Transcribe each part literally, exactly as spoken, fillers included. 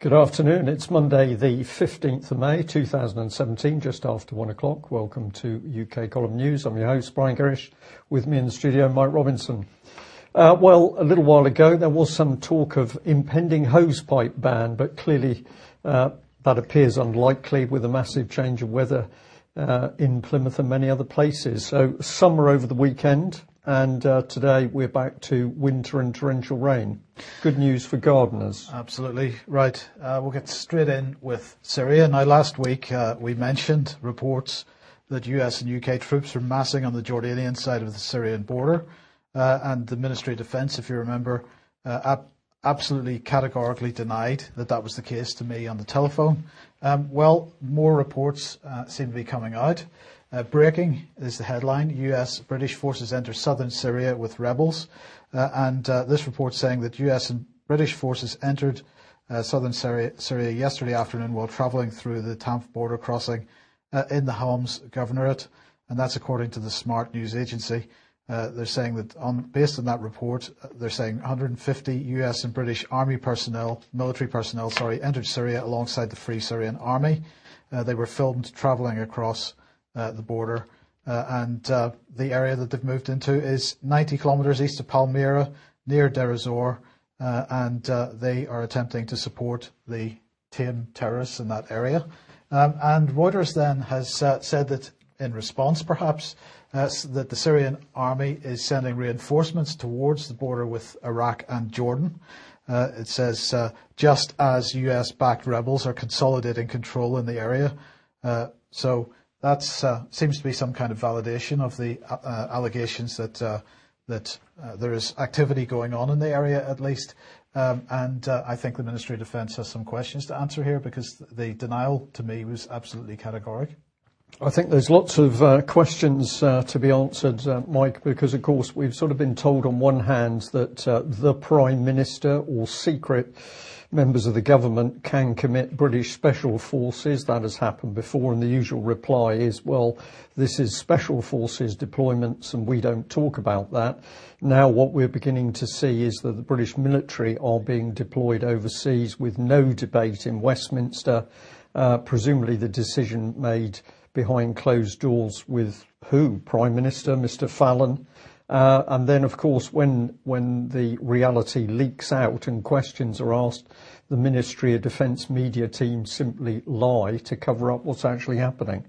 Good afternoon. It's Monday, the fifteenth of May, two thousand seventeen, just after one o'clock. Welcome to U K Column News. I'm your host, Brian Gerrish. With me in the studio, Mike Robinson. Uh, well, a little while ago, there was some talk of impending hosepipe ban, but clearly uh, that appears unlikely with a massive change of weather uh, in Plymouth and many other places. So summer over the weekend, and uh, today we're back to winter and torrential rain. Good news for gardeners. Absolutely right. Uh, we'll get straight in with Syria. Now, last week uh, we mentioned reports that U S and U K troops are massing on the Jordanian side of the Syrian border. Uh, and the Ministry of Defence, if you remember, uh, ab- absolutely categorically denied that that was the case to me on the telephone. Um, well, more reports uh, seem to be coming out. Uh, breaking is the headline. U S British forces enter southern Syria with rebels. Uh, and uh, this report saying that U S and British forces entered uh, southern Syria, Syria yesterday afternoon while travelling through the Tanf border crossing uh, in the Homs Governorate. And that's according to the Smart News Agency. Uh, they're saying that on, based on that report, uh, they're saying one hundred fifty U S and British Army personnel, military personnel, sorry, entered Syria alongside the Free Syrian Army. Uh, they were filmed travelling across uh, the border. Uh, and uh, the area that they've moved into is ninety kilometres east of Palmyra, near Deir ez-Zor. Uh, and uh, they are attempting to support the tame terrorists in that area. Um, and Reuters then has uh, said that in response, perhaps, Uh, that the Syrian army is sending reinforcements towards the border with Iraq and Jordan. Uh, it says, uh, just as U S-backed rebels are consolidating control in the area. Uh, so that uh, seems to be some kind of validation of the uh, allegations that uh, that uh, there is activity going on in the area, at least. Um, and uh, I think the Ministry of Defence has some questions to answer here, because the denial to me was absolutely categoric. I think there's lots of uh, questions uh, to be answered, uh, Mike, because, of course, we've sort of been told on one hand that uh, the Prime Minister or secret members of the government can commit British Special Forces. That has happened before, and the usual reply is, well, this is Special Forces deployments and we don't talk about that. Now what we're beginning to see is that the British military are being deployed overseas with no debate in Westminster, uh, presumably the decision made behind closed doors with who? Prime Minister, Mister Fallon. Uh, and then, of course, when when the reality leaks out and questions are asked, the Ministry of Defence media team simply lie to cover up what's actually happening.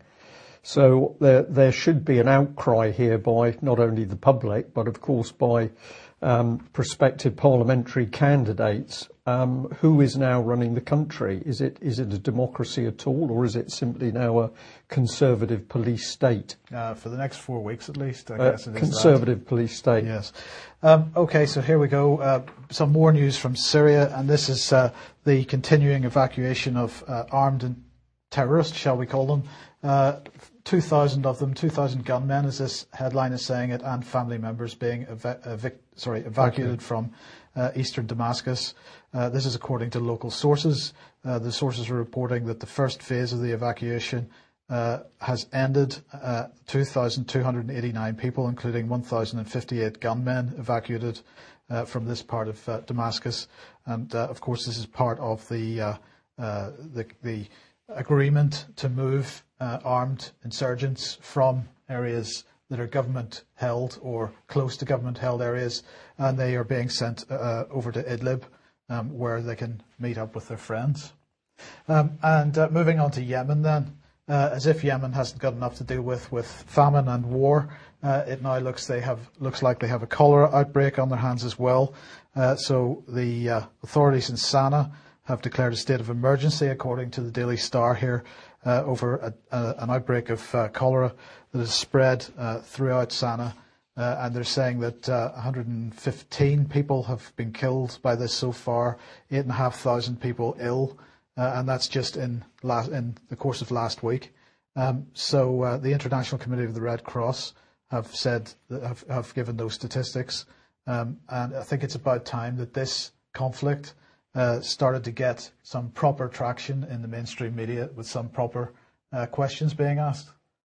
So there, there should be an outcry here by not only the public, but, of course, by um, prospective parliamentary candidates. Um, who is now running the country? Is it is it a democracy at all, or is it simply now a conservative police state? Uh, for the next four weeks at least, I uh, guess it is Conservative that. police state. Yes. Um, okay, so here we go. Uh, some more news from Syria, and this is uh, the continuing evacuation of uh, armed terrorists, shall we call them. Uh, two thousand of them, two thousand gunmen, as this headline is saying it, and family members being ev- evic- sorry, evacuated okay. from uh, eastern Damascus. Uh, this is according to local sources. Uh, the sources are reporting that the first phase of the evacuation uh, has ended. Uh, two thousand two hundred eighty-nine people, including one thousand fifty-eight gunmen, evacuated uh, from this part of uh, Damascus. And uh, of course, this is part of the uh, uh, the, the agreement to move uh, armed insurgents from areas that are government-held or close to government-held areas, and they are being sent uh, over to Idlib, um, where they can meet up with their friends. Um, and uh, moving on to Yemen then, uh, as if Yemen hasn't got enough to deal with with famine and war, uh, it now looks they have looks like they have a cholera outbreak on their hands as well. Uh, so the uh, authorities in Sana'a have declared a state of emergency, according to the Daily Star here, uh, over a, a, an outbreak of uh, cholera that has spread uh, throughout Sana'a. Uh, and they're saying that uh, one hundred fifteen people have been killed by this so far, eight thousand five hundred people ill, uh, and that's just in, la- in the course of last week. Um, so uh, the International Committee of the Red Cross have said, that have, have given those statistics, um, and I think it's about time that this conflict uh, started to get some proper traction in the mainstream media with some proper uh, questions being asked.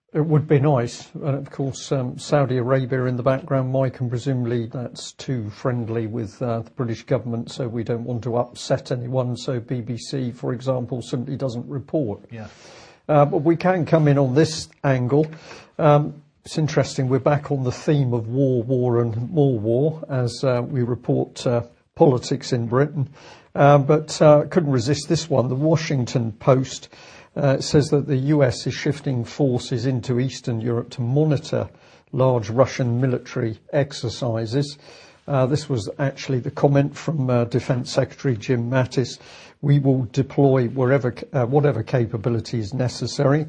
It would be nice. And of course, um, Saudi Arabia in the background, Mike, and presumably that's too friendly with uh, the British government, so we don't want to upset anyone. So B B C, for example, simply doesn't report. Yeah. Uh, but we can come in on this angle. Um, it's interesting, we're back on the theme of war, war and more war as uh, we report uh, politics in Britain. Uh, but uh, couldn't resist this one. The Washington Post uh, says that the U S is shifting forces into Eastern Europe to monitor large Russian military exercises. Uh, this was actually the comment from uh, Defence Secretary Jim Mattis. We will deploy wherever, uh, whatever capability is necessary.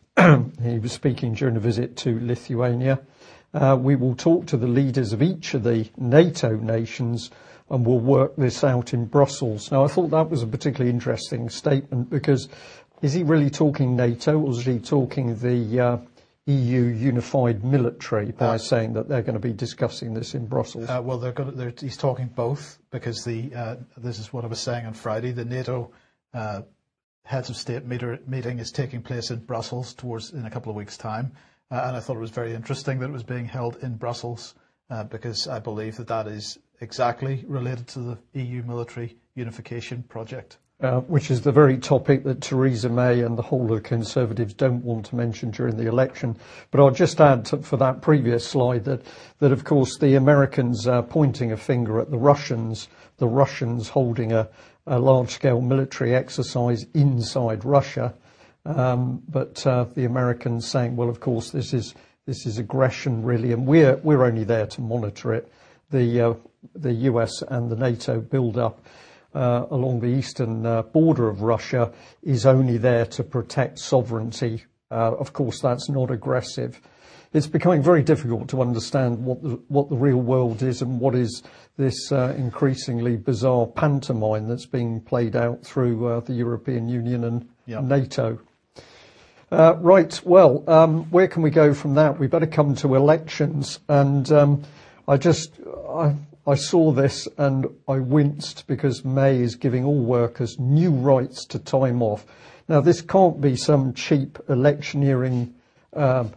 He was speaking during a visit to Lithuania. Uh, we will talk to the leaders of each of the NATO nations and we'll work this out in Brussels. Now, I thought that was a particularly interesting statement because is he really talking NATO or is he talking the uh, E U unified military by uh, saying that they're going to be discussing this in Brussels? Uh, well, they're going to, they're, he's talking both because the uh, this is what I was saying on Friday. The NATO uh, heads of state meter, meeting is taking place in Brussels towards in a couple of weeks' time, uh, and I thought it was very interesting that it was being held in Brussels uh, because I believe that that is exactly related to the E U military unification project. Uh, which is the very topic that Theresa May and the whole of the Conservatives don't want to mention during the election. But I'll just add to, for that previous slide that, that of course, the Americans are pointing a finger at the Russians, the Russians holding a, a large-scale military exercise inside Russia. Um, but uh, the Americans saying, well, of course, this is this is aggression, really, and we're we're only there to monitor it. The uh, the U S and the NATO build-up Uh, along the eastern uh, border of Russia is only there to protect sovereignty. Uh, of course, that's not aggressive. It's becoming very difficult to understand what the, what the real world is and what is this uh, increasingly bizarre pantomime that's being played out through uh, the European Union and yep. NATO. Uh, right, well, um, where can we go from that? We better come to elections. And um, I just... I, I saw this and I winced because May is giving all workers new rights to time off. Now, this can't be some cheap electioneering, um,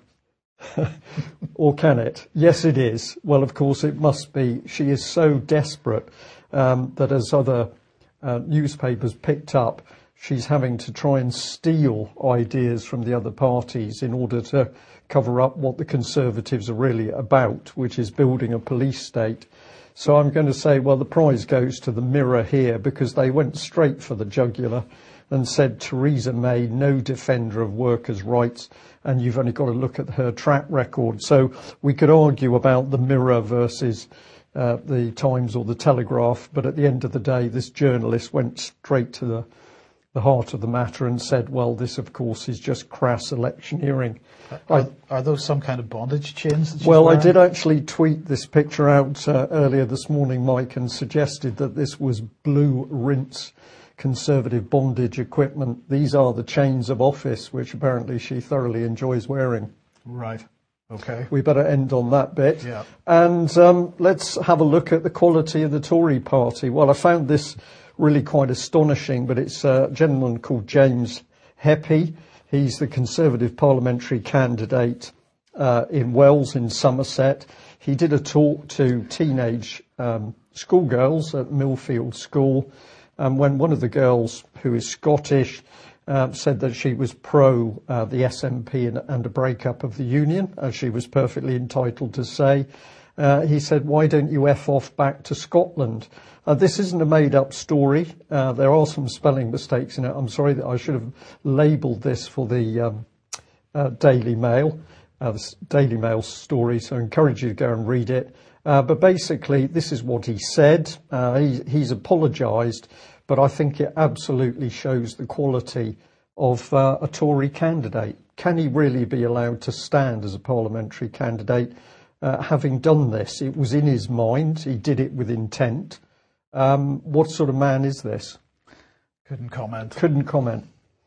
or can it? Yes, it is. Well, of course, it must be. She is so desperate um, that as other uh, newspapers picked up, she's having to try and steal ideas from the other parties in order to cover up what the Conservatives are really about, which is building a police state. So I'm going to say, well, the prize goes to the Mirror here because they went straight for the jugular and said Theresa May, no defender of workers' rights, and you've only got to look at her track record. So we could argue about the Mirror versus uh, the Times or the Telegraph, but at the end of the day, this journalist went straight to the, the heart of the matter and said, well, this, of course, is just crass electioneering. Are, are those some kind of bondage chains that she's Well, wearing? I did actually tweet this picture out uh, earlier this morning, Mike, and suggested that this was blue rinse Conservative bondage equipment. These are the chains of office, which apparently she thoroughly enjoys wearing. Right. Okay. We better end on that bit. Yeah. And um, let's have a look at the quality of the Tory party. Well, I found this really quite astonishing, but it's a gentleman called James Heppey. He's the Conservative parliamentary candidate uh, in Wells in Somerset. He did a talk to teenage um, schoolgirls at Millfield School, and when one of the girls, who is Scottish, uh, said that she was pro uh, the S N P and, and a breakup of the union, as she was perfectly entitled to say, uh, he said, why don't you F off back to Scotland? Uh, this isn't a made-up story. Uh, there are some spelling mistakes in it. I'm sorry that I should have labelled this for the um, uh, Daily Mail, uh, the Daily Mail story, so I encourage you to go and read it. Uh, but basically, this is what he said. Uh, he, he's apologised, but I think it absolutely shows the quality of uh, a Tory candidate. Can he really be allowed to stand as a parliamentary candidate uh, having done this? It was in his mind. He did it with intent. Um, what sort of man is this? Couldn't comment. Couldn't comment.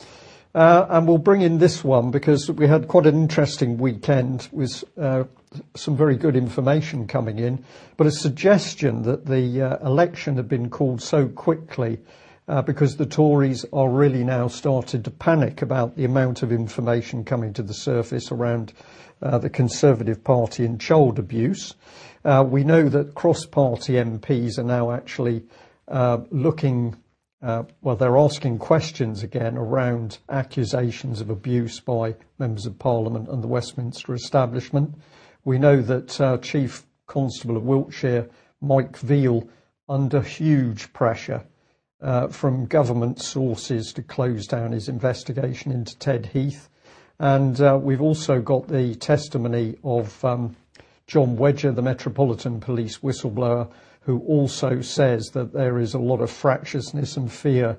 Uh, and we'll bring in this one because we had quite an interesting weekend with uh, some very good information coming in, but a suggestion that the uh, election had been called so quickly uh, because the Tories are really now started to panic about the amount of information coming to the surface around uh, the Conservative Party and child abuse. Uh, we know that cross-party M Ps are now actually uh, looking, uh, well, they're asking questions again around accusations of abuse by members of Parliament and the Westminster establishment. We know that uh, Chief Constable of Wiltshire, Mike Veal, under huge pressure uh, from government sources to close down his investigation into Ted Heath. And uh, we've also got the testimony of um, John Wedger, the Metropolitan Police whistleblower, who also says that there is a lot of fractiousness and fear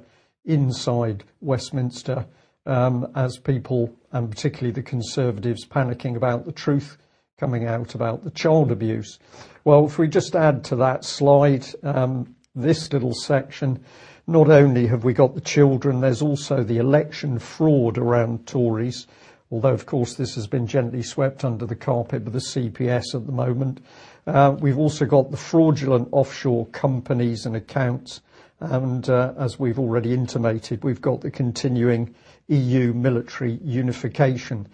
inside Westminster um, as people, and particularly the Conservatives, panicking about the truth coming out about the child abuse. Well, if we just add to that slide, um, this little section, not only have we got the children, there's also the election fraud around Tories, although, of course, this has been gently swept under the carpet with the C P S at the moment. Uh, we've also got the fraudulent offshore companies and accounts, and uh, as we've already intimated, we've got the continuing E U military unification.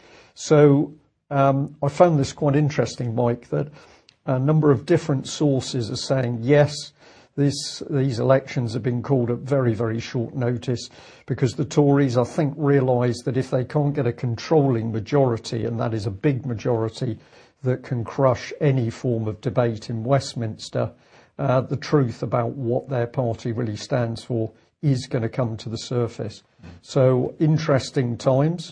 So um, I found this quite interesting, Mike, that a number of different sources are saying, yes, This, these elections have been called at very, very short notice because the Tories, I think, realise that if they can't get a controlling majority, and that is a big majority that can crush any form of debate in Westminster, uh, the truth about what their party really stands for is going to come to the surface. So, interesting times.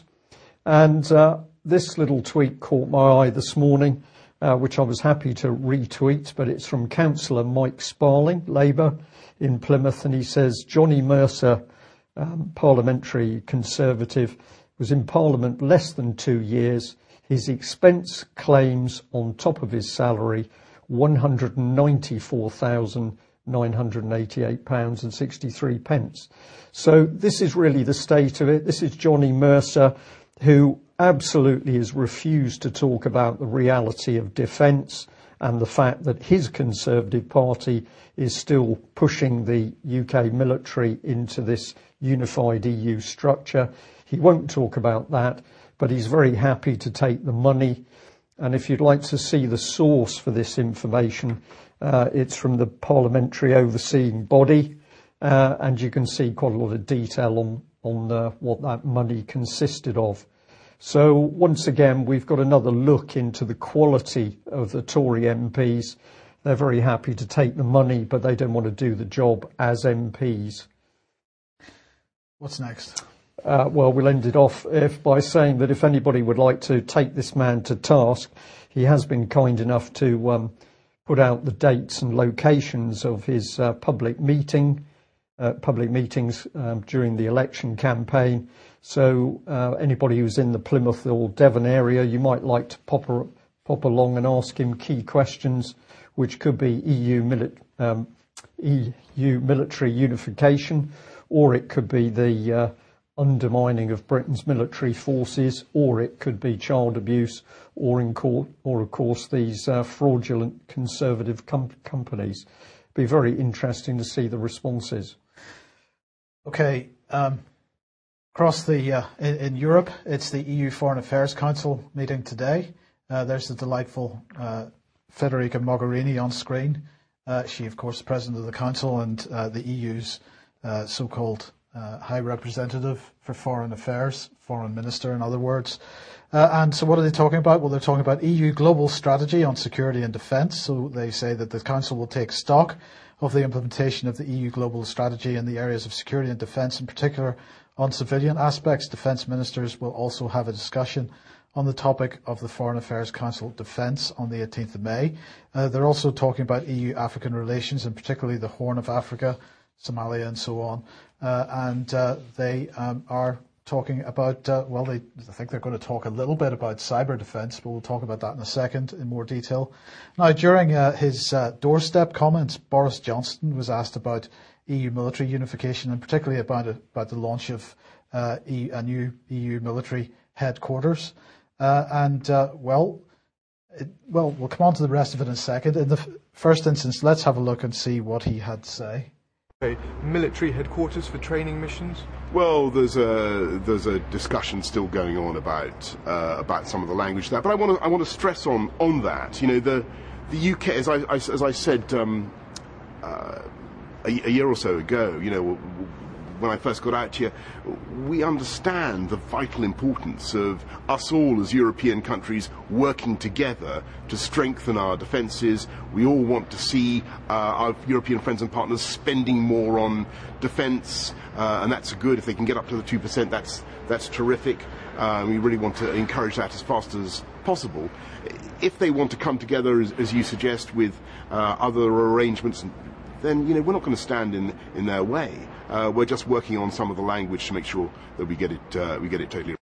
And uh, this little tweet caught my eye this morning, Uh, which I was happy to retweet, but it's from Councillor Mike Sparling, Labour, in Plymouth, and he says, Johnny Mercer, um, parliamentary Conservative, was in Parliament less than two years. His expense claims on top of his salary, one hundred ninety-four thousand nine hundred eighty-eight pounds and sixty-three pence. So this is really the state of it. This is Johnny Mercer, who absolutely has refused to talk about the reality of defence and the fact that his Conservative Party is still pushing the U K military into this unified E U structure. He won't talk about that, but he's very happy to take the money. And if you'd like to see the source for this information, uh, it's from the parliamentary overseeing body, uh, and you can see quite a lot of detail on, on uh, what that money consisted of. So once again, we've got another look into the quality of the Tory M Ps. They're very happy to take the money, but they don't want to do the job as M Ps. What's next? Uh, well, we'll end it off if, by saying that if anybody would like to take this man to task, he has been kind enough to um, put out the dates and locations of his uh, public meeting, uh, public meetings um, during the election campaign. So uh, anybody who's in the Plymouth or Devon area, you might like to pop, a, pop along and ask him key questions, which could be E U, mili- um, E U military unification, or it could be the uh, undermining of Britain's military forces, or it could be child abuse, or, in court, or of course, these uh, fraudulent Conservative com- companies. It'd be very interesting to see the responses. Okay. Um... Across the uh, in, in Europe, it's the E U Foreign Affairs Council meeting today. Uh, there's the delightful uh, Federica Mogherini on screen. Uh, she, of course, is President of the Council and uh, the E U's uh, so-called uh, High Representative for Foreign Affairs, Foreign Minister, in other words. Uh, and so what are they talking about? Well, they're talking about E U global strategy on security and defence. So they say that the Council will take stock of the implementation of the E U global strategy in the areas of security and defence, in particular on civilian aspects. Defence ministers will also have a discussion on the topic of the Foreign Affairs Council Defence on the eighteenth of May. Uh, they're also talking about E U-African relations, and particularly the Horn of Africa, Somalia and so on. Uh, and uh, they um, are talking about, uh, well, they, I think they're going to talk a little bit about cyber defence, but we'll talk about that in a second in more detail. Now, during uh, his uh, doorstep comments, Boris Johnson was asked about E U military unification, and particularly about it, about the launch of uh, e, a new E U military headquarters. Uh, and uh, well, it, well, we'll come on to the rest of it in a second. In the f- first instance, let's have a look and see what he had to say. military headquarters for training missions? Well, there's a there's a discussion still going on about uh, about some of the language there, but I want to I want to stress on on that. You know, the the U K, as I, I as I said um, uh, a, a year or so ago, you know, when I first got out here, we understand the vital importance of us all as European countries working together to strengthen our defences. We all want to see uh, our European friends and partners spending more on defence, uh, and that's good. If they can get up to the two percent, that's that's terrific. Uh, we really want to encourage that as fast as possible. If they want to come together, as, as you suggest, with uh, other arrangements, then, you know, we're not going to stand in in their way. Uh, we're just working on some of the language to make sure that we get it uh, we get it totally right.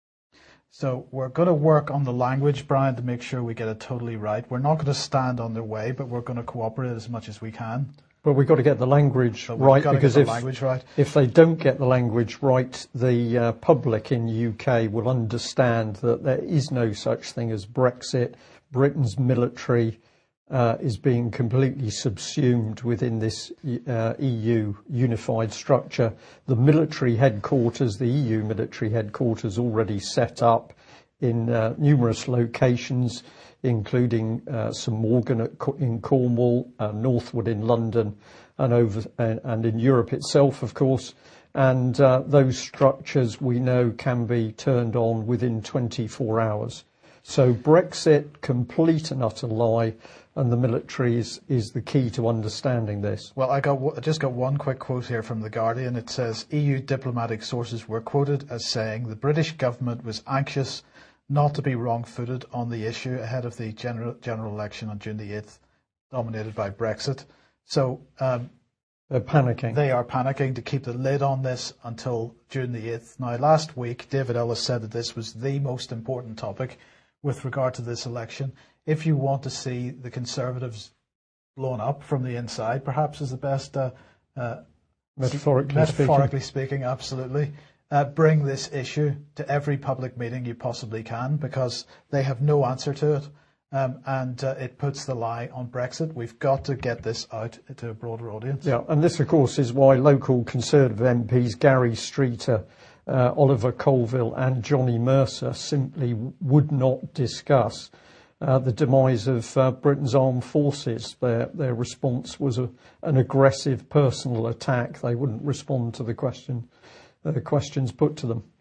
So we're going to work on the language, Brian, to make sure we get it totally right. We're not going to stand on their way, but we're going to cooperate as much as we can. But we've got to get the language So right, got to because get if the language right. if they don't get the language right, the uh, public in the U K will understand that there is no such thing as Brexit. Britain's military uh, is being completely subsumed within this uh, E U unified structure. The military headquarters, the E U military headquarters, already set up in uh, numerous locations, including uh, St Morgan at, in Cornwall, uh, Northwood in London, and over and, and in Europe itself, of course. And uh, those structures we know can be turned on within twenty-four hours. So Brexit, complete and utter lie, and the military is, is the key to understanding this. Well, I got I just got one quick quote here from The Guardian. It says, E U diplomatic sources were quoted as saying the British government was anxious not to be wrong-footed on the issue ahead of the general general election on June the eighth, dominated by Brexit. So um, they're panicking. They are panicking to keep the lid on this until June the eighth. Now, last week, David Ellis said that this was the most important topic with regard to this election. If you want to see the Conservatives blown up from the inside, perhaps is the best, uh, uh, metaphorically, metaphorically speaking. speaking, absolutely. Uh, bring this issue to every public meeting you possibly can, because they have no answer to it, um, and uh, it puts the lie on Brexit. We've got to get this out to a broader audience. Yeah, and this, of course, is why local Conservative M Ps Gary Streeter, uh, Oliver Colville and Johnny Mercer simply would not discuss uh, the demise of uh, Britain's armed forces. Their, their response was a, an aggressive personal attack. They wouldn't respond to the question. Uh, questions put to them.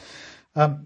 Um,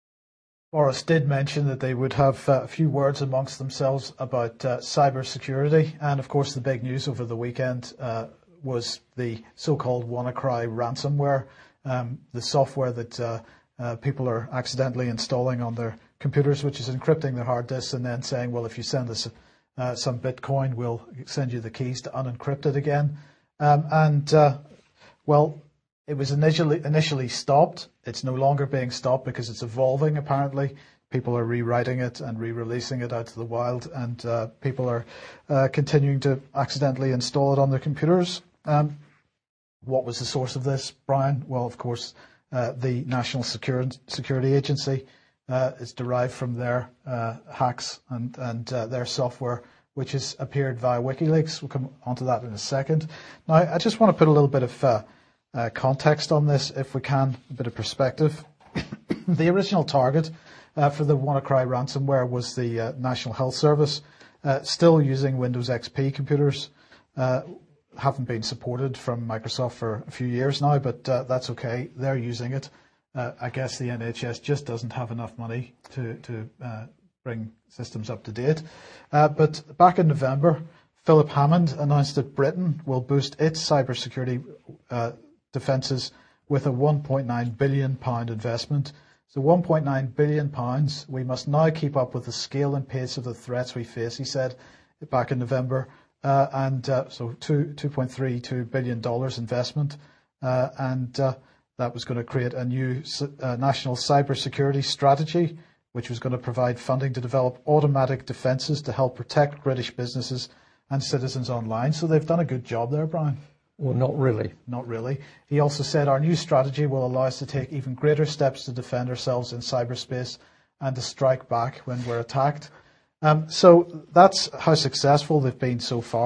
Boris did mention that they would have uh, a few words amongst themselves about uh, cyber security, and of course the big news over the weekend uh, was the so-called WannaCry ransomware, um, the software that uh, uh, people are accidentally installing on their computers, which is encrypting their hard disks and then saying, well, if you send us uh, some Bitcoin, we'll send you the keys to unencrypt it again. Um, and, uh, well, It was initially initially stopped. It's no longer being stopped because it's evolving, apparently. People are rewriting it and re-releasing it out to the wild, and uh, people are uh, continuing to accidentally install it on their computers. Um, what was the source of this, Brian? Well, of course, uh, the National Security, Security Agency uh, is derived from their uh, hacks and, and uh, their software, which has appeared via WikiLeaks. We'll come onto that in a second. Now, I just want to put a little bit of uh, Uh, context on this, if we can, a bit of perspective. The original target uh, for the WannaCry ransomware was the uh, National Health Service, uh, still using Windows X P computers. Uh, haven't been supported from Microsoft for a few years now, but uh, that's okay. They're using it. Uh, I guess the N H S just doesn't have enough money to, to uh, bring systems up to date. Uh, but back in November, Philip Hammond announced that Britain will boost its cybersecurity uh, defences with a one point nine billion pounds investment. So one point nine billion pounds, we must now keep up with the scale and pace of the threats we face, he said back in November. Uh, and uh, so two, two point three two billion dollars investment. Uh, and uh, that was going to create a new uh, national cybersecurity strategy, which was going to provide funding to develop automatic defences to help protect British businesses and citizens online. So they've done a good job there, Brian. Well, not really. Not really. He also said our new strategy will allow us to take even greater steps to defend ourselves in cyberspace and to strike back when we're attacked. Um, so that's how successful they've been so far.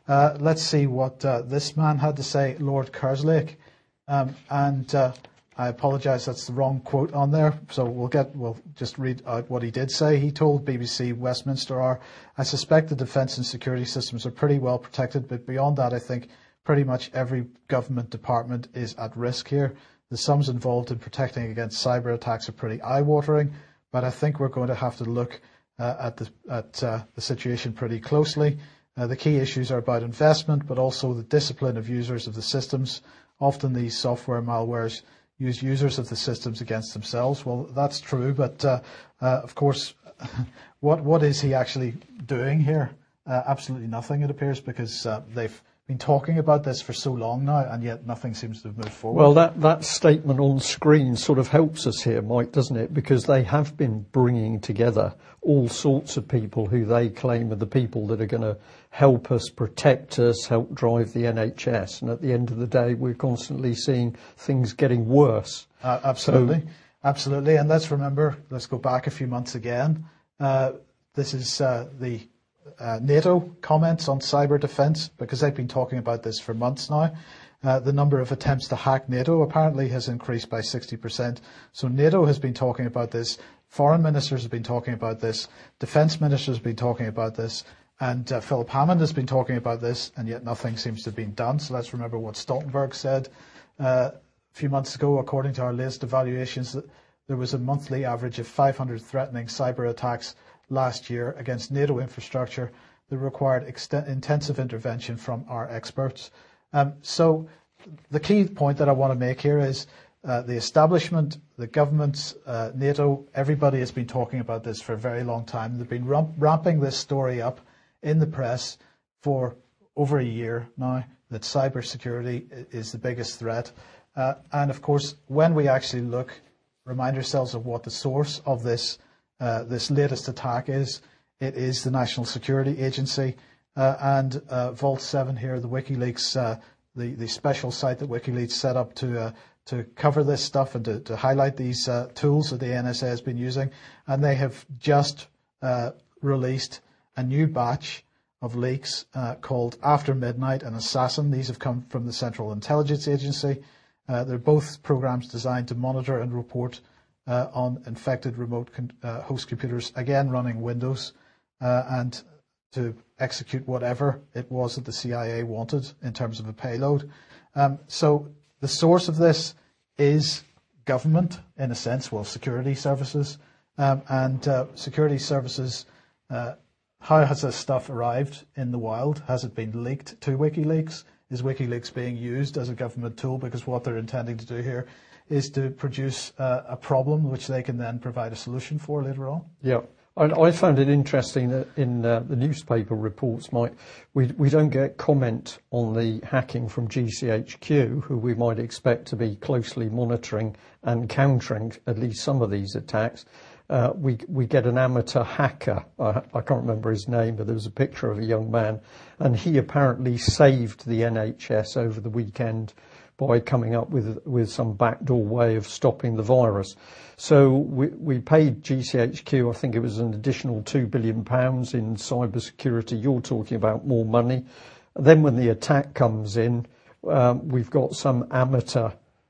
Uh, let's see what uh, this man had to say, Lord Kerslake. Um, and uh, I apologise, that's the wrong quote on there. So we'll get we'll just read out what he did say. He told B B C Westminster Hour, "I suspect the defence and security systems are pretty well protected, but beyond that, I think pretty much every government department is at risk here. The sums involved in protecting against cyber attacks are pretty eye-watering, but I think we're going to have to look uh, at the at uh, the situation pretty closely. Uh, the key issues are about investment, but also the discipline of users of the systems. Often these software malwares use users of the systems against themselves." Well, that's true, but uh, uh, of course, what what is he actually doing here? Uh, absolutely nothing, it appears, because uh, they've been talking about this for so long now, and yet nothing seems to have moved forward. Well, that, that statement on screen sort of helps us here, Mike, doesn't it? Because they have been bringing together all sorts of people who they claim are the people that are going to help us, protect us, help drive the N H S. And at the end of the day, we're constantly seeing things getting worse. Uh, absolutely. So, absolutely. And let's remember, let's go back a few months again. Uh, this is uh, the Uh, NATO comments on cyber defence, because they've been talking about this for months now. Uh, the number of attempts to hack NATO apparently has increased by sixty percent. So NATO has been talking about this, foreign ministers have been talking about this, defence ministers have been talking about this, and uh, Philip Hammond has been talking about this, and yet nothing seems to have been done. So let's remember what Stoltenberg said uh, a few months ago. According to our latest evaluations, that there was a monthly average of five hundred threatening cyber attacks last year against NATO infrastructure that required ext- intensive intervention from our experts. Um, so the key point that I want to make here is uh, the establishment, the governments, uh, NATO, everybody has been talking about this for a very long time. They've been ramp- ramping this story up in the press for over a year now, that cybersecurity is the biggest threat. Uh, and of course, when we actually look, remind ourselves of what the source of this Uh, this latest attack is. It is the National Security Agency uh, and uh, Vault seven here, the WikiLeaks, uh, the, the special site that WikiLeaks set up to uh, to cover this stuff and to, to highlight these uh, tools that the N S A has been using. And they have just uh, released a new batch of leaks uh, called After Midnight and Assassin. These have come from the Central Intelligence Agency. Uh, they're both programs designed to monitor and report Uh, on infected remote con- uh, host computers, again running Windows, uh, and to execute whatever it was that the C I A wanted in terms of a payload. Um, so the source of this is government, in a sense, well, security services. Um, and uh, security services, uh, how has this stuff arrived in the wild? Has it been leaked to WikiLeaks? Is WikiLeaks being used as a government tool? Because what they're intending to do here is to produce uh, a problem which they can then provide a solution for later on. Yeah. I, I found it interesting that in uh, the newspaper reports, Mike, we, we don't get comment on the hacking from G C H Q, who we might expect to be closely monitoring and countering at least some of these attacks. Uh, we we get an amateur hacker. I, I can't remember his name, but there was a picture of a young man, and he apparently saved the N H S over the weekend by coming up with with some backdoor way of stopping the virus. So we we paid G C H Q, I think it was an additional two billion pounds in cybersecurity. You're talking about more money. Then when the attack comes in, um, we've got some amateur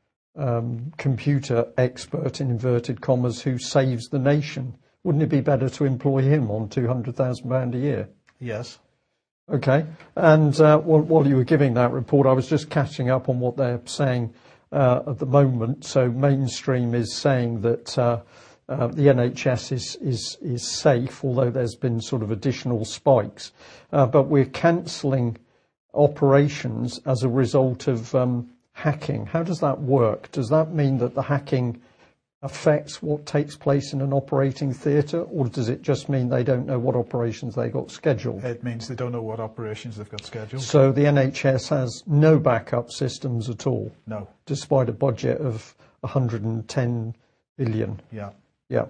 um, computer expert, in inverted commas, who saves the nation. Wouldn't it be better to employ him on two hundred thousand pounds a year? Yes. Okay. And uh, while, while you were giving that report, I was just catching up on what they're saying uh, at the moment. So Mainstream is saying that uh, uh, the N H S is, is, is safe, although there's been sort of additional spikes. Uh, but we're cancelling operations as a result of um, hacking. How does that work? Does that mean that the hacking affects what takes place in an operating theatre, or does it just mean they don't know what operations they got scheduled? It means they don't know what operations they've got scheduled. So the N H S has no backup systems at all? No. Despite a budget of one hundred ten billion? Yeah. Yeah.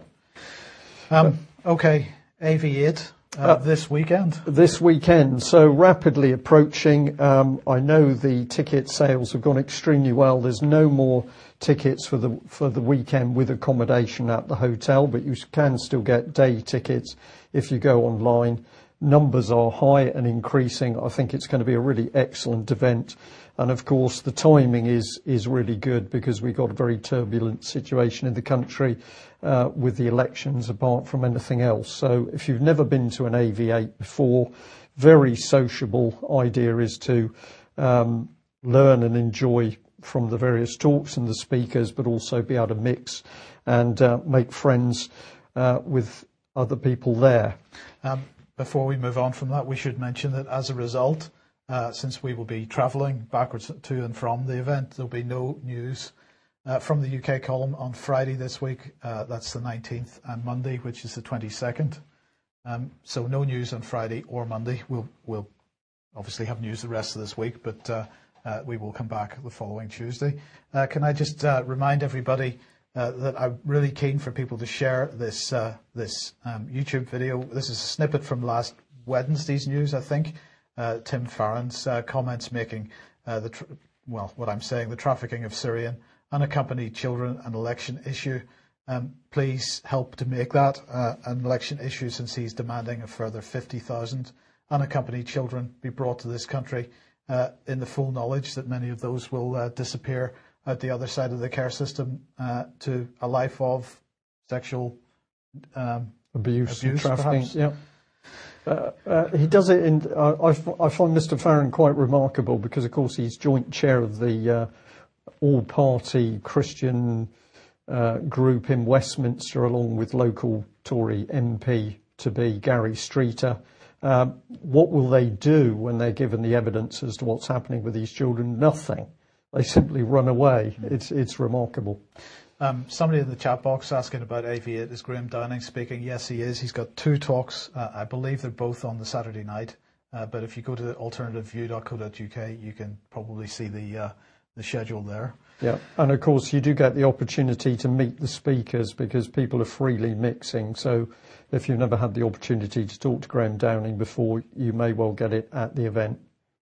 Um, okay, A V eight. Uh, uh, this weekend? This weekend. So rapidly approaching. Um, I know the ticket sales have gone extremely well. There's no more tickets for the for the weekend with accommodation at the hotel, but you can still get day tickets if you go online. numbers are high and increasing. I think it's going to be a really excellent event. And of course, the timing is is really good because we've got a very turbulent situation in the country uh, with the elections apart from anything else. So if you've never been to an A V eight before, very sociable idea is to um, learn and enjoy from the various talks and the speakers, but also be able to mix and uh, make friends uh, with other people there. Um, before we move on from that, we should mention that as a result, uh, since we will be travelling backwards to and from the event, there'll be no news uh, from the U K column on Friday this week. Uh, that's the nineteenth, and Monday, which is the twenty-second. Um, so no news on Friday or Monday. We'll, we'll obviously have news the rest of this week, but uh, uh, we will come back the following Tuesday. Uh, can I just uh, remind everybody uh, that I'm really keen for people to share this uh, this um, YouTube video. This is a snippet from last Wednesday's news, I think. Uh, Tim Farron's uh, comments making uh, the tr- well, what I'm saying, the trafficking of Syrian unaccompanied children an election issue. Um, please help to make that uh, an election issue, since he's demanding a further fifty thousand unaccompanied children be brought to this country uh, in the full knowledge that many of those will uh, disappear out the other side of the care system uh, to a life of sexual um, abuse, abuse, trafficking. perhaps. Yeah. Uh, uh, he does it in. Uh, I, f- I find Mister Farron quite remarkable because, of course, he's joint chair of the uh, all-party Christian uh, group in Westminster, along with local Tory M P to be Gary Streeter. Um, what will they do when they're given the evidence as to what's happening with these children? Nothing. They simply run away. It's it's remarkable. Um, somebody in the chat box asking about A V eight. Is Graham Downing speaking? Yes, he is. He's got two talks. Uh, I believe they're both on the Saturday night. Uh, but if you go to alternative view dot co dot U K, you can probably see the uh, the schedule there. Yeah, and of course you do get the opportunity to meet the speakers because people are freely mixing. So if you've never had the opportunity to talk to Graham Downing before, you may well get it at the event.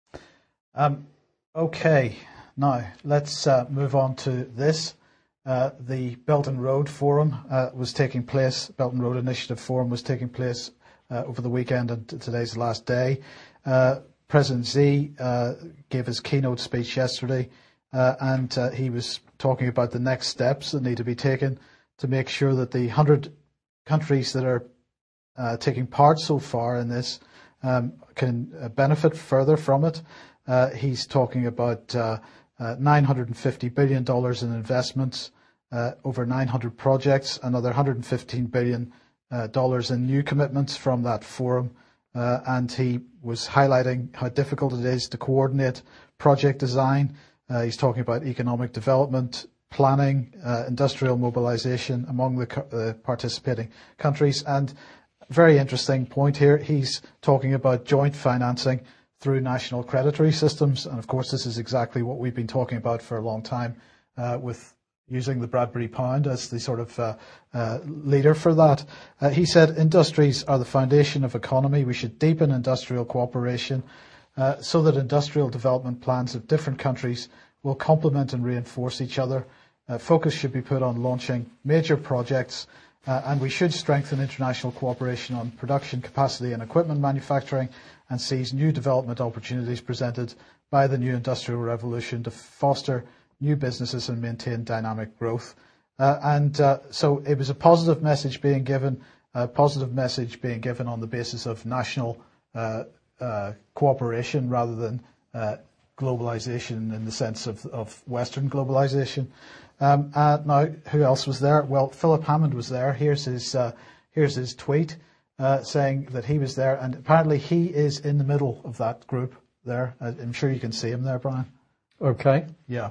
Um, okay, now let's uh, move on to this. Uh, the Belt and Road Forum uh, was taking place, Belt and Road Initiative Forum was taking place uh, over the weekend, and today's the last day. Uh, President Xi uh, gave his keynote speech yesterday, uh, and uh, he was talking about the next steps that need to be taken to make sure that the one hundred countries that are uh, taking part so far in this um, can uh, benefit further from it. Uh, he's talking about uh, Uh, nine hundred fifty billion dollars in investments, uh, over nine hundred projects, another one hundred fifteen billion dollars uh, in new commitments from that forum. Uh, and he was highlighting how difficult it is to coordinate project design. Uh, he's talking about economic development, planning, uh, industrial mobilization among the co- uh, participating countries. And very interesting point here, he's talking about joint financing through national creditory systems. And of course, this is exactly what we've been talking about for a long time, uh, with using the Bradbury Pound as the sort of uh, uh, leader for that. Uh, he said, industries are the foundation of economy. We should deepen industrial cooperation uh, so that industrial development plans of different countries will complement and reinforce each other. Uh, focus should be put on launching major projects, uh, and we should strengthen international cooperation on production capacity and equipment manufacturing, and seize new development opportunities presented by the new industrial revolution to foster new businesses and maintain dynamic growth. Uh, and uh, so it was a positive message being given, a positive message being given on the basis of national uh, uh, cooperation rather than uh, globalization in the sense of, of Western globalization. Um, uh, now, who else was there? Well, Philip Hammond was there. Here's his, uh, here's his tweet. Uh, saying that he was there, and apparently he is in the middle of that group there. I'm sure you can see him there, Brian. Okay. Yeah.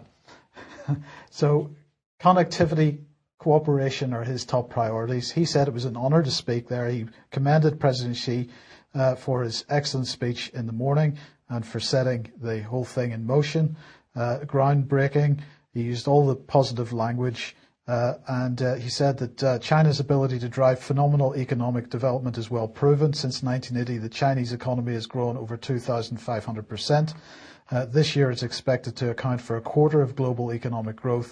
So connectivity, cooperation are his top priorities. He said it was an honour to speak there. He commended President Xi uh, for his excellent speech in the morning and for setting the whole thing in motion. Uh, groundbreaking. He used all the positive language. Uh, and uh, he said that uh, China's ability to drive phenomenal economic development is well proven. Since nineteen eighty, the Chinese economy has grown over two thousand five hundred percent. Uh, this year it's expected to account for a quarter of global economic growth.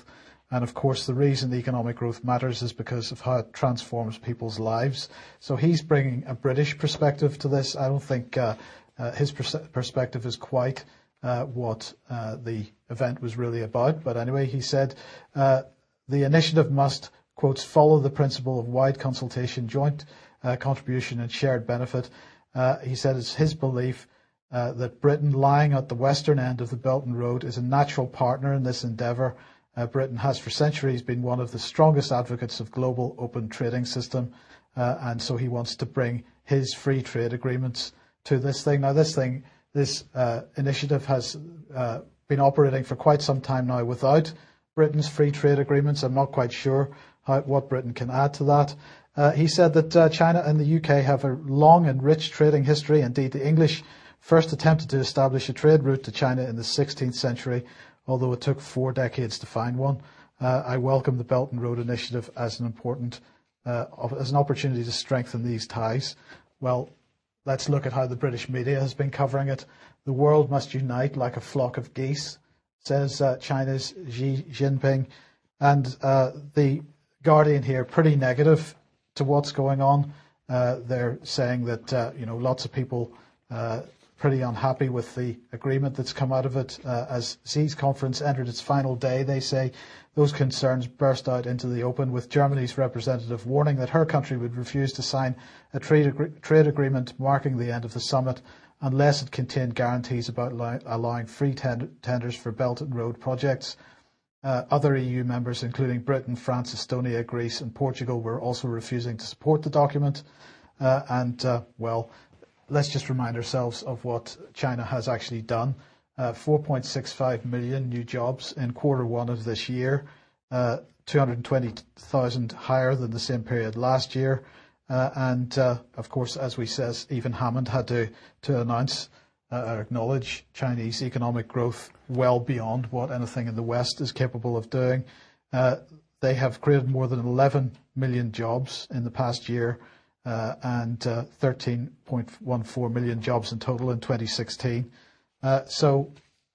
And of course, the reason economic growth matters is because of how it transforms people's lives. So he's bringing a British perspective to this. I don't think uh, uh, his pers- perspective is quite uh, what uh, the event was really about. But anyway, he said uh, the initiative must, quotes, follow the principle of wide consultation, joint uh, contribution and shared benefit. Uh, he said it's his belief uh, that Britain, lying at the western end of the Belt and Road, is a natural partner in this endeavour. Uh, Britain has for centuries been one of the strongest advocates of global open trading system, uh, and so he wants to bring his free trade agreements to this thing. Now, this thing, this uh, initiative has uh, been operating for quite some time now without Britain's free trade agreements. I'm not quite sure how, what Britain can add to that. Uh, he said that uh, China and the U K have a long and rich trading history. Indeed, the English first attempted to establish a trade route to China in the sixteenth century, although it took four decades to find one. Uh, I welcome the Belt and Road Initiative as an important, uh, as an opportunity to strengthen these ties. Well, let's look at how the British media has been covering it. The world must unite like a flock of geese, says uh, China's Xi Jinping. And uh, the Guardian here, pretty negative to what's going on. Uh, they're saying that, uh, you know, lots of people uh, pretty unhappy with the agreement that's come out of it. Uh, as Xi's conference entered its final day, they say those concerns burst out into the open, with Germany's representative warning that her country would refuse to sign a trade, agree- trade agreement marking the end of the summit unless it contained guarantees about allow- allowing free tend- tenders for Belt and Road projects. Uh, other E U members, including Britain, France, Estonia, Greece and Portugal, were also refusing to support the document. Uh, and, uh, well, let's just remind ourselves of what China has actually done. Uh, four point six five million new jobs in quarter one of this year, uh, two hundred twenty thousand higher than the same period last year. Uh, and, uh, of course, as we said, Stephen Hammond had to, to announce uh, or acknowledge Chinese economic growth well beyond what anything in the West is capable of doing. Uh, they have created more than eleven million jobs in the past year. Uh, and uh, thirteen point one four million jobs in total in twenty sixteen. Uh, so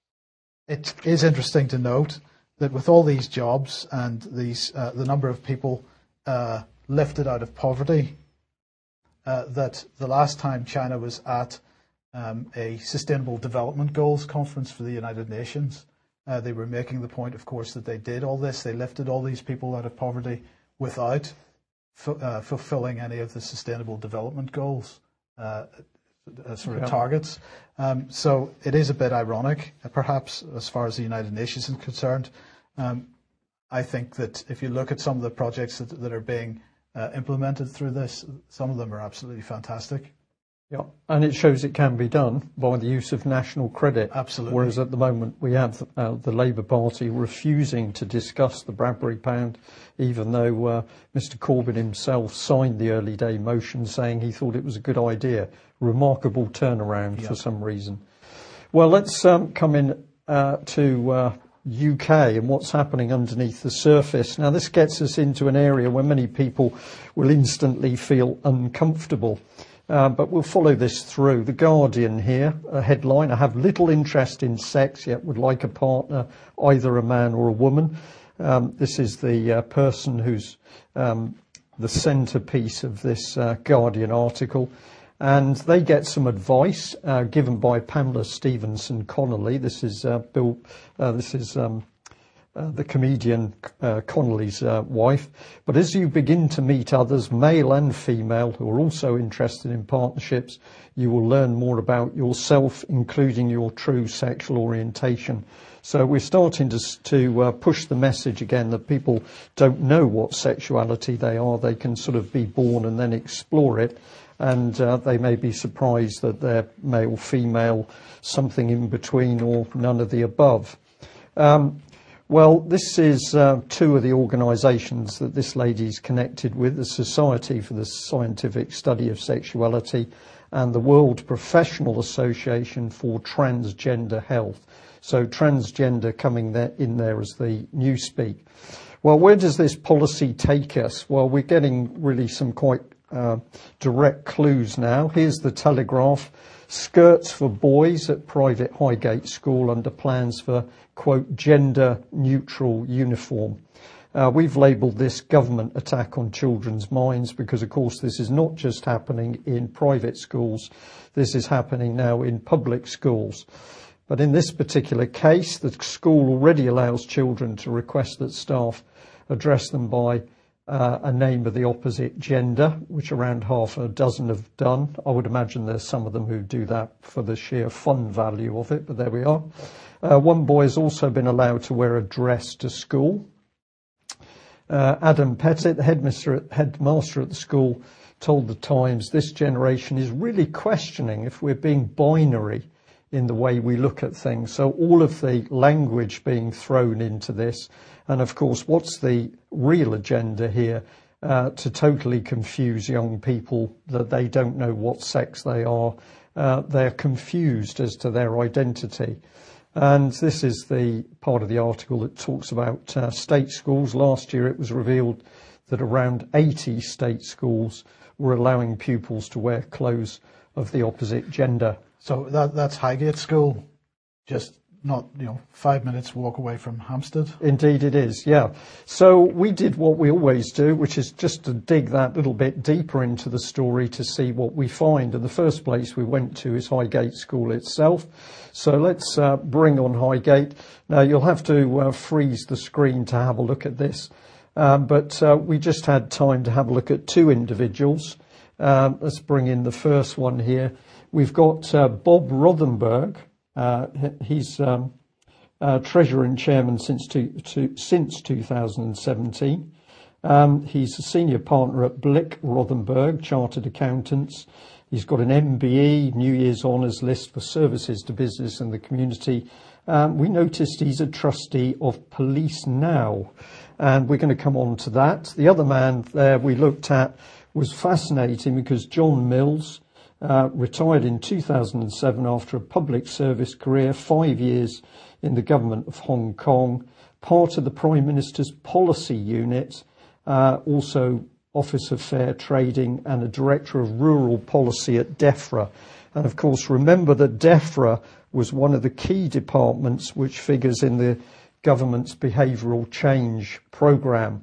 it is interesting to note that with all these jobs and these, uh, the number of people uh, lifted out of poverty, uh, that the last time China was at um, a Sustainable Development Goals conference for the United Nations, uh, they were making the point, of course, that they did all this. They lifted all these people out of poverty without Uh, fulfilling any of the Sustainable Development Goals uh, uh, sort of yeah. targets. Um, so it is a bit ironic, uh, perhaps, as far as the United Nations is concerned. Um, I think that if you look at some of the projects that, that are being uh, implemented through this, some of them are absolutely fantastic. Yeah, and it shows it can be done by the use of national credit. Absolutely. Whereas at the moment we have uh, the Labour Party refusing to discuss the Bradbury Pound, even though uh, Mister Corbyn himself signed the early day motion saying he thought it was a good idea. Remarkable turnaround yeah. for some reason. Well, let's um, come in uh, to uh, U K and what's happening underneath the surface. Now, this gets us into an area where many people will instantly feel uncomfortable. Uh, but we'll follow this through. The Guardian here, a headline, I have little interest in sex, yet would like a partner, either a man or a woman. Um, this is the uh, person who's um, the centrepiece of this uh, Guardian article. And they get some advice uh, given by Pamela Stevenson Connolly. This is uh, Bill, uh, this is um, Uh, the comedian uh, Connolly's uh, wife. But as you begin to meet others, male and female, who are also interested in partnerships, you will learn more about yourself, including your true sexual orientation. So we're starting to, to uh, push the message again that people don't know what sexuality they are. They can sort of be born and then explore it. And uh, they may be surprised that they're male, female, something in between, or none of the above. Um, Well, this is uh, two of the organisations that this lady's connected with, the Society for the Scientific Study of Sexuality and the World Professional Association for Transgender Health. So transgender coming there, in there as the newspeak. Well, where does this policy take us? Well, we're getting really some quite uh, direct clues now. Here's the Telegraph. Skirts for boys at private Highgate School under plans for, quote, gender-neutral uniform. Uh, we've labelled this government attack on children's minds because, of course, this is not just happening in private schools. This is happening now in public schools. But in this particular case, the school already allows children to request that staff address them by uh, a name of the opposite gender, which around half a dozen have done. I would imagine there's some of them who do that for the sheer fun value of it, but there we are. Uh, one boy has also been allowed to wear a dress to school. Uh, Adam Pettit, the headmaster, headmaster at the school, told the Times this generation is really questioning if we're being binary in the way we look at things. So all of the language being thrown into this. And of course, what's the real agenda here? Uh, to totally confuse young people that they don't know what sex they are. Uh, they're confused as to their identity. And this is the part of the article that talks about uh, state schools. Last year it was revealed that around eighty state schools were allowing pupils to wear clothes of the opposite gender. So that that's Highgate School, just not, you know, five minutes walk away from Hampstead. Indeed it is, yeah. So we did what we always do, which is just to dig that little bit deeper into the story to see what we find. And the first place we went to is Highgate School itself. So let's uh, bring on Highgate. Now you'll have to uh, freeze the screen to have a look at this. Um, but uh, we just had time to have a look at two individuals. Um, let's bring in the first one here. We've got uh, Bob Rothenberg. Uh, he's um, uh, Treasurer and Chairman since, two, two, since two thousand seventeen. Um, he's a Senior Partner at Blick Rothenberg, Chartered Accountants. He's got an M B E, New Year's Honours List for Services to Business and the Community. Um, we noticed he's a trustee of Police Now, and we're going to come on to that. The other man there we looked at was fascinating because John Mills, Uh, retired in two thousand seven after a public service career, five years in the government of Hong Kong, part of the Prime Minister's policy unit, uh, also Office of Fair Trading and a Director of Rural Policy at DEFRA. And of course, remember that DEFRA was one of the key departments which figures in the government's behavioural change programme.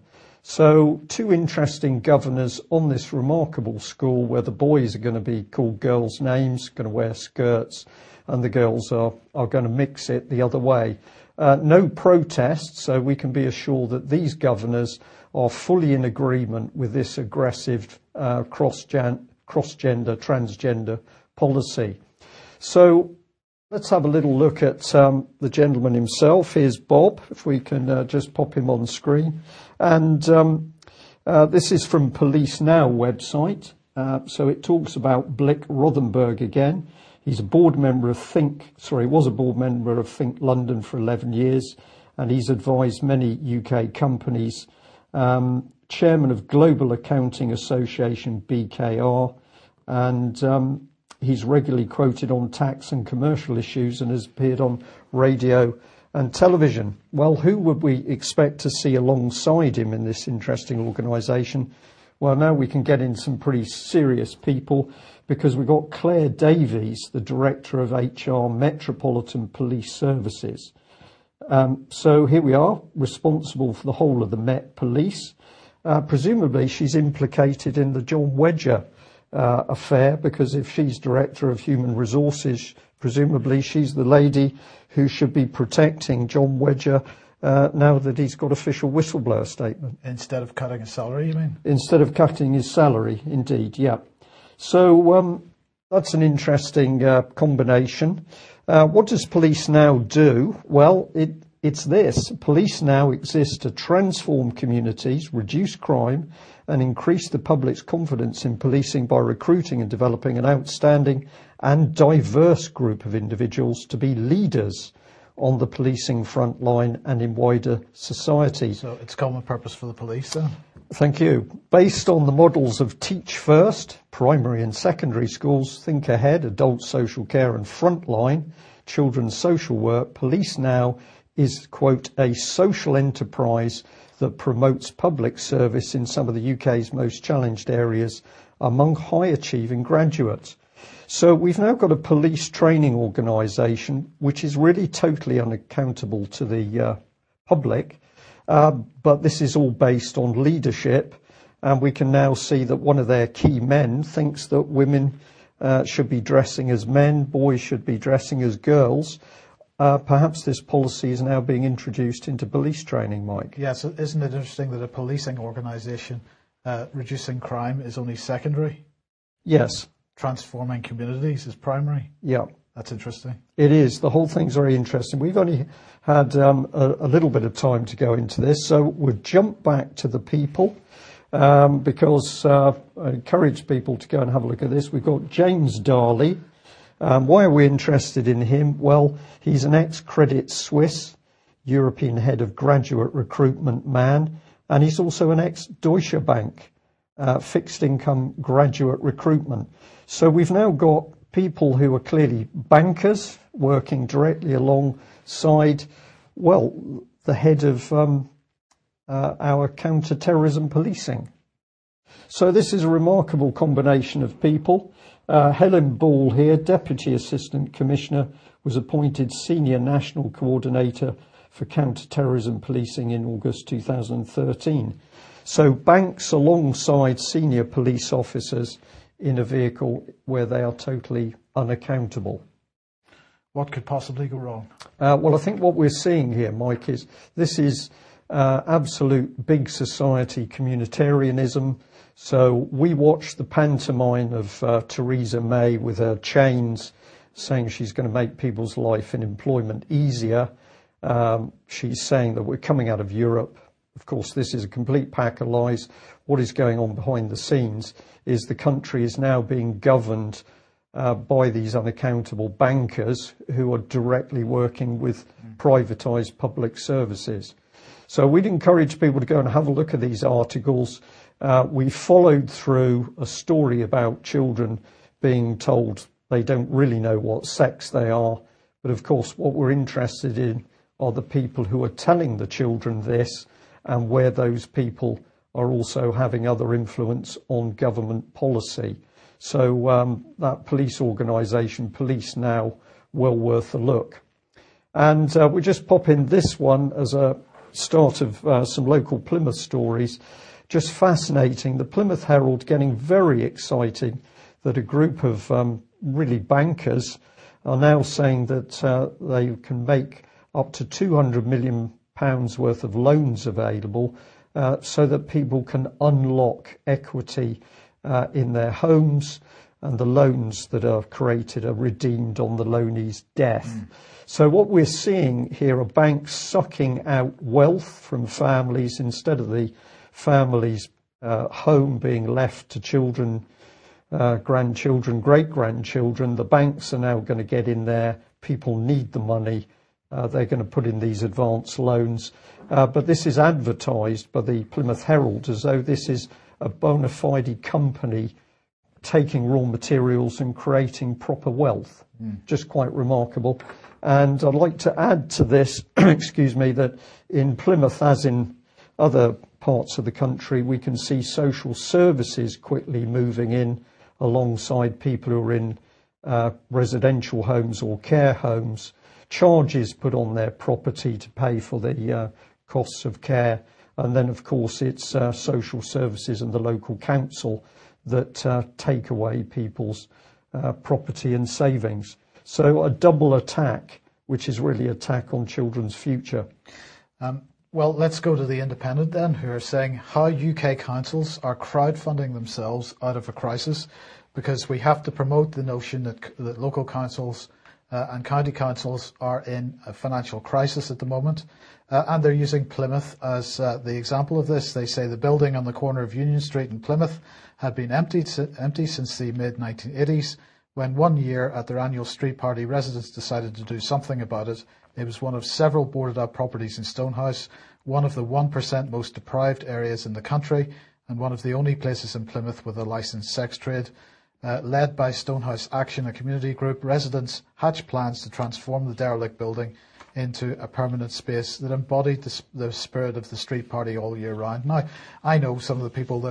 So two interesting governors on this remarkable school where the boys are going to be called girls' names, going to wear skirts, and the girls are, are going to mix it the other way. Uh, no protests, so we can be assured that these governors are fully in agreement with this aggressive uh, cross-gen- cross-gender, transgender policy. So let's have a little look at um, the gentleman himself. Here's Bob, if we can uh, just pop him on screen. And um, uh, this is from Police Now website. Uh, so it talks about Blick Rothenberg again. He's a board member of Think, sorry, was a board member of Think London for eleven years, and he's advised many U K companies. Um, chairman of Global Accounting Association, B K R, and um, he's regularly quoted on tax and commercial issues and has appeared on radio and television. Well, who would we expect to see alongside him in this interesting organisation? Well, now we can get in some pretty serious people because we've got Claire Davies, the Director of H R Metropolitan Police Services. Um, so here we are, responsible for the whole of the Met Police. Uh, presumably she's implicated in the John Wedger Uh, affair, because if she's Director of Human Resources, presumably she's the lady who should be protecting John Wedger uh, now that he's got official whistleblower statement. Instead of cutting his salary, you mean? Instead of cutting his salary, indeed, yeah. So um, that's an interesting uh, combination. Uh, what does Police Now do? Well, it, it's this. Police Now exists to transform communities, reduce crime, and increase the public's confidence in policing by recruiting and developing an outstanding and diverse group of individuals to be leaders on the policing front line and in wider society. So it's common purpose for the police then? Thank you. Based on the models of Teach First, primary and secondary schools, Think Ahead, adult social care and frontline, children's social work, Police Now is, quote, a social enterprise that promotes public service in some of the U K's most challenged areas among high-achieving graduates. So we've now got a police training organisation which is really totally unaccountable to the uh, public, uh, but this is all based on leadership, and we can now see that one of their key men thinks that women uh, should be dressing as men, boys should be dressing as girls. Uh, perhaps this policy is now being introduced into police training, Mike. Yes, isn't it interesting that a policing organisation uh, reducing crime is only secondary? Yes. Transforming communities is primary? Yeah. That's interesting. It is. The whole thing's very interesting. We've only had um, a, a little bit of time to go into this, so we'll jump back to the people um, because uh, I encourage people to go and have a look at this. We've got James Darley. Um, why are we interested in him? Well, he's an ex-Credit Suisse European head of graduate recruitment man, and he's also an ex-Deutsche Bank uh, fixed income graduate recruitment. So we've now got people who are clearly bankers working directly alongside, well, the head of um, uh, our counter-terrorism policing. So this is a remarkable combination of people. Uh, Helen Ball here, Deputy Assistant Commissioner, was appointed Senior National Coordinator for Counter-Terrorism Policing in August two thousand thirteen. So banks alongside senior police officers in a vehicle where they are totally unaccountable. What could possibly go wrong? Uh, well, I think what we're seeing here, Mike, is this is uh, absolute big society communitarianism. So we watched the pantomime of uh, Theresa May with her chains saying she's going to make people's life in employment easier. Um, she's saying that we're coming out of Europe. Of course, this is a complete pack of lies. What is going on behind the scenes is the country is now being governed uh, by these unaccountable bankers who are directly working with mm. privatised public services. So we'd encourage people to go and have a look at these articles. Uh, we followed through a story about children being told they don't really know what sex they are. But of course, what we're interested in are the people who are telling the children this, and where those people are also having other influence on government policy. So um, that police organisation, Police Now, well worth a look. And uh, we just pop in this one as a start of uh, some local Plymouth stories. Just fascinating. The Plymouth Herald getting very excited that a group of um, really bankers are now saying that uh, they can make up to two hundred million pounds worth of loans available uh, so that people can unlock equity uh, in their homes, and the loans that are created are redeemed on the loanee's death. Mm. So what we're seeing here are banks sucking out wealth from families instead of the family's uh, home being left to children, uh, grandchildren, great-grandchildren. The banks are now going to get in there. People need the money. Uh, they're going to put in these advance loans. Uh, but this is advertised by the Plymouth Herald as though this is a bona fide company taking raw materials and creating proper wealth. Mm. Just quite remarkable. And I'd like to add to this, excuse me, that in Plymouth, as in other parts of the country, we can see social services quickly moving in alongside people who are in uh, residential homes or care homes. Charges put on their property to pay for the uh, costs of care. And then, of course, it's uh, social services and the local council that uh, take away people's uh, property and savings. So a double attack, which is really an attack on children's future. Um, well, let's go to The Independent then, who are saying how U K councils are crowdfunding themselves out of a crisis, because we have to promote the notion that, that local councils uh, and county councils are in a financial crisis at the moment. Uh, and they're using Plymouth as uh, the example of this. They say the building on the corner of Union Street in Plymouth had been empty, empty since the mid nineteen eighties. When one year at their annual street party, residents decided to do something about it. It was one of several boarded up properties in Stonehouse, one of the one percent most deprived areas in the country, and one of the only places in Plymouth with a licensed sex trade. Uh, led by Stonehouse Action, a community group, residents hatched plans to transform the derelict building into a permanent space that embodied the, the spirit of the street party all year round. Now, I know some of the people that are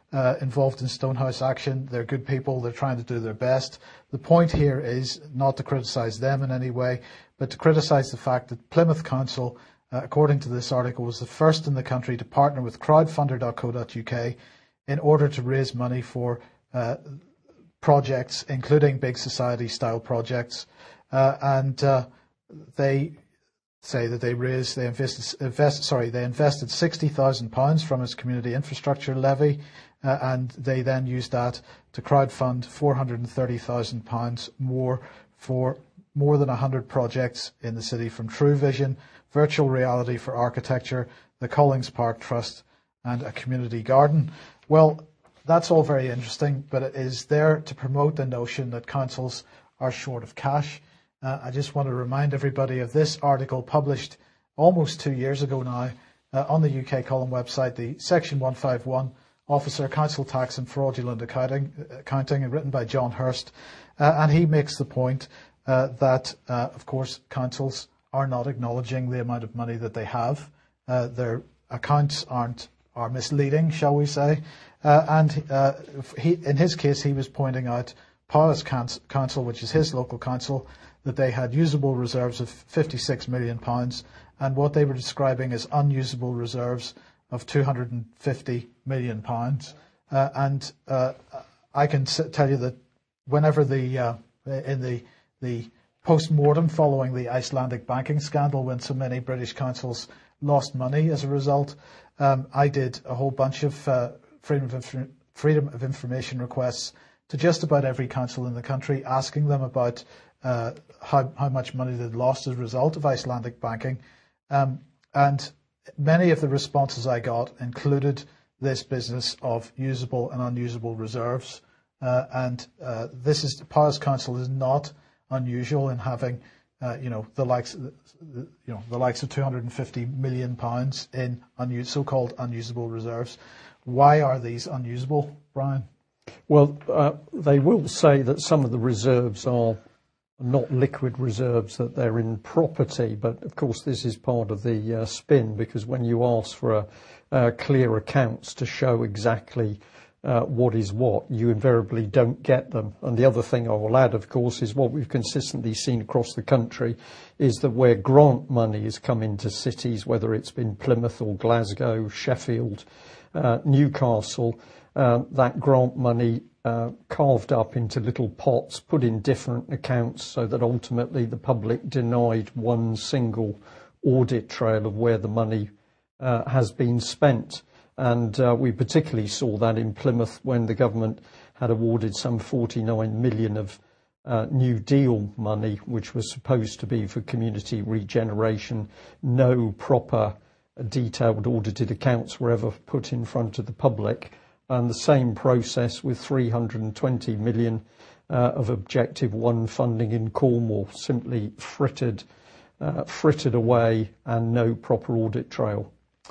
uh, involved in Stonehouse action. They're good people. They're trying to do their best. The point here is not to criticise them in any way, but to criticise the fact that Plymouth Council, uh, according to this article, was the first in the country to partner with crowdfunder dot co dot U K in order to raise money for uh, projects, including big society-style projects, uh, and uh, they say that they raised, they invested, invest, sorry, they invested sixty thousand pounds from its community infrastructure levy, uh, and they then used that to crowdfund four hundred thirty thousand pounds more for more than one hundred projects in the city, from True Vision, Virtual Reality for Architecture, the Collins Park Trust, and a community garden. Well, that's all very interesting, but it is there to promote the notion that councils are short of cash. Uh, I just want to remind everybody of this article published almost two years ago now uh, on the U K Column website, the Section one fifty-one Officer, Council Tax and Fraudulent Accounting, accounting written by John Hurst. Uh, and he makes the point uh, that, uh, of course, councils are not acknowledging the amount of money that they have. Uh, their accounts aren't are misleading, shall we say. Uh, and uh, he, in his case, he was pointing out Powis Council, which is his local council, that they had usable reserves of fifty-six million pounds, and what they were describing as unusable reserves of two hundred fifty million pounds. Uh, and uh, I can tell you that whenever the uh, in the the post-mortem following the Icelandic banking scandal, when so many British councils lost money as a result, um, I did a whole bunch of uh, freedom of inf- freedom of information requests to just about every council in the country, asking them about uh, how how much money they'd lost as a result of Icelandic banking, um, and many of the responses I got included this business of usable and unusable reserves, uh, and uh, this is Powis Council is not unusual in having, uh, you know, the likes, you know, the likes of two hundred fifty million pounds in unused, so-called unusable reserves. Why are these unusable, Brian? Well, uh, they will say that some of the reserves are not liquid reserves, that they're in property, but of course this is part of the uh, spin, because when you ask for a, uh, clear accounts to show exactly uh, what is what, you invariably don't get them. And the other thing I will add, of course, is what we've consistently seen across the country is that where grant money has come into cities, whether it's been Plymouth or Glasgow, Sheffield, uh, Newcastle, uh, that grant money Uh, carved up into little pots, put in different accounts, so that ultimately the public denied one single audit trail of where the money uh, has been spent. And uh, we particularly saw that in Plymouth when the government had awarded some forty-nine million of uh, New Deal money, which was supposed to be for community regeneration. No proper uh, detailed audited accounts were ever put in front of the public. And the same process with three hundred twenty million uh, of Objective One funding in Cornwall, simply frittered, uh, frittered away, and no proper audit trail.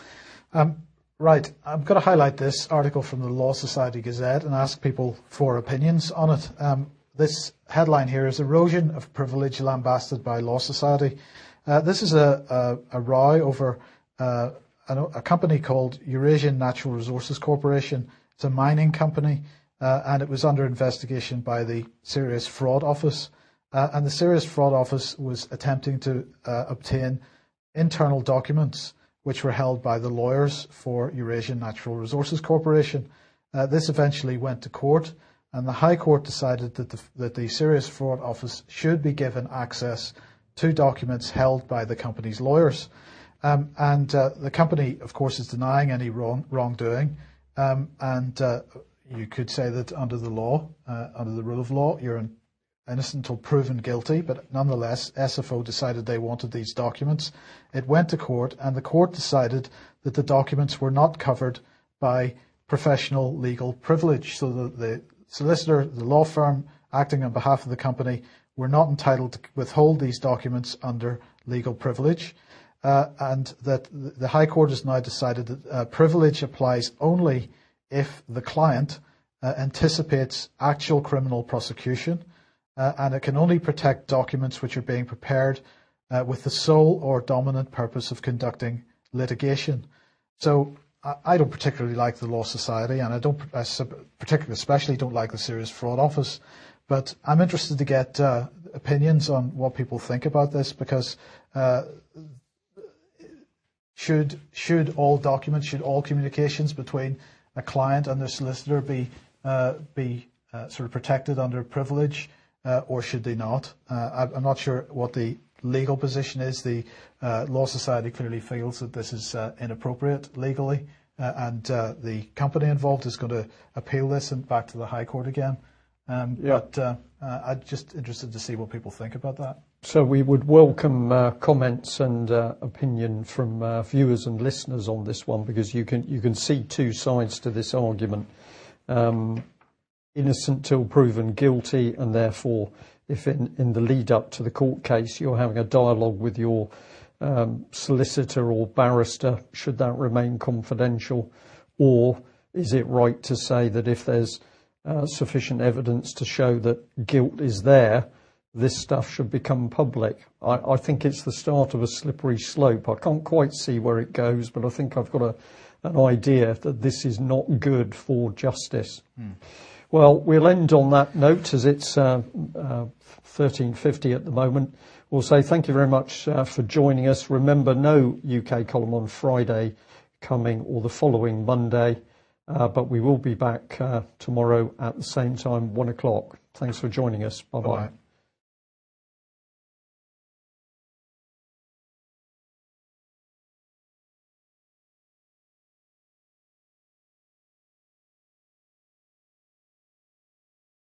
Um, right, I'm going to highlight this article from the Law Society Gazette and ask people for opinions on it. Um, this headline here is Erosion of Privilege Lambasted by Law Society. Uh, this is a, a, a row over uh, a, a company called Eurasian Natural Resources Corporation. It's a mining company, uh, and it was under investigation by the Serious Fraud Office. Uh, and the Serious Fraud Office was attempting to uh, obtain internal documents which were held by the lawyers for Eurasian Natural Resources Corporation. Uh, this eventually went to court, and the High Court decided that the, that the Serious Fraud Office should be given access to documents held by the company's lawyers. Um, and uh, the company, of course, is denying any wrong wrongdoing. Um, and uh, you could say that under the law, uh, under the rule of law, you're innocent until proven guilty. But nonetheless, S F O decided they wanted these documents. It went to court, and the court decided that the documents were not covered by professional legal privilege. So the, the solicitor, the law firm acting on behalf of the company, were not entitled to withhold these documents under legal privilege. Uh, and that the High Court has now decided that uh, privilege applies only if the client uh, anticipates actual criminal prosecution, uh, and it can only protect documents which are being prepared uh, with the sole or dominant purpose of conducting litigation. So I, I don't particularly like the Law Society, and I don't I particularly, especially don't like the Serious Fraud Office. But I'm interested to get uh, opinions on what people think about this, because uh, should should all documents, should all communications between a client and their solicitor be uh, be uh, sort of protected under privilege, uh, or should they not? Uh, I'm not sure what the legal position is. The uh, Law Society clearly feels that this is uh, inappropriate legally, uh, and uh, the company involved is going to appeal this and back to the High Court again. Um, yeah. But uh, uh, I'm just interested to see what people think about that. So we would welcome uh, comments and uh, opinion from uh, viewers and listeners on this one, because you can you can see two sides to this argument. Um, innocent till proven guilty, and therefore, if in, in the lead up to the court case you're having a dialogue with your um, solicitor or barrister, should that remain confidential? Or is it right to say that if there's uh, sufficient evidence to show that guilt is there, this stuff should become public? I, I think it's the start of a slippery slope. I can't quite see where it goes, but I think I've got a, an idea that this is not good for justice. Hmm. Well, we'll end on that note, as it's uh, uh, thirteen fifty at the moment. We'll say thank you very much uh, for joining us. Remember, no U K column on Friday coming, or the following Monday, uh, but we will be back uh, tomorrow at the same time, one o'clock. Thanks for joining us. Bye-bye. Bye-bye.